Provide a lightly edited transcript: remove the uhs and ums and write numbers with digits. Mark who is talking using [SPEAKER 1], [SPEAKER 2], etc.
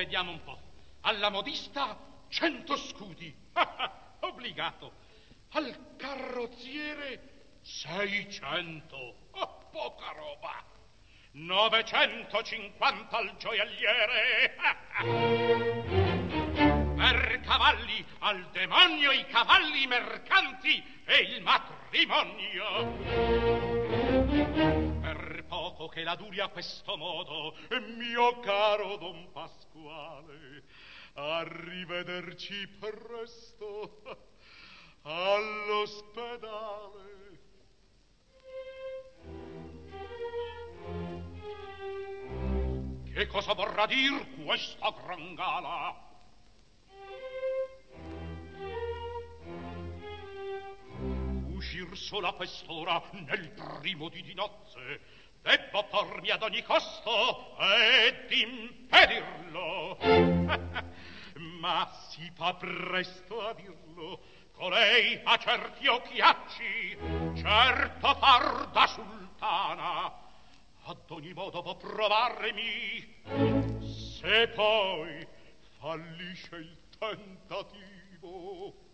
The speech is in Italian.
[SPEAKER 1] vediamo un po'. Alla modista 100 scudi. Obbligato. Al carrozziere 600. Poca roba. 950 al gioielliere. Per cavalli, al demonio i cavalli mercanti e il matrimonio. Per poco che la duri a questo modo, mio caro Don Pasquale, arrivederci presto all'ospedale. Che cosa vorrà dir questa gran gala? Uscir sola a quest'ora nel primo di nozze, debbo pormi ad ogni costo ed impedirlo. Ma si fa presto a dirlo, colei ha certi occhiacci, certo far da sultana. Ad ogni modo può provarmi, se poi fallisce il tentativo.